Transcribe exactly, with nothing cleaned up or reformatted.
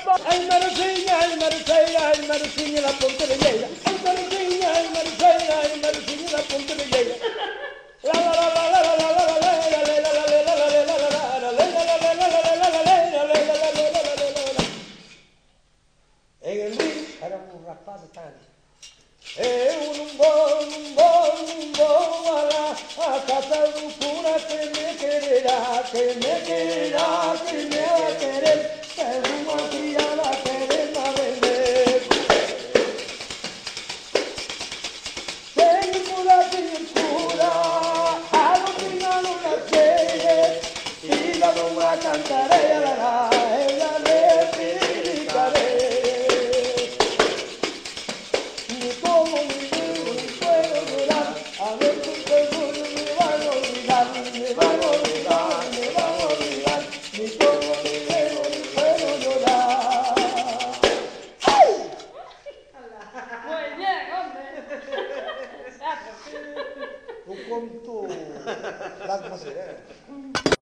Ay, Marusiña, ay, Maruseira, ay, Marusiña, la ponte de Lleida. Ay, Marusiña, ay, Maruseira, ay, Marusiña, la ponte de Lleida. La la la la la la la la la la la la la la la la en el río era un rapaz de tan. Eh, un bon, un bon, un bon, a la a casa dulzura que me quererá, que me quererá, que me va a querer, que una criada que va a vender. Tengo la cintura, a los finales una serie, y la luna cantaré, la la, ella le explicaré. Un conto, las maceras.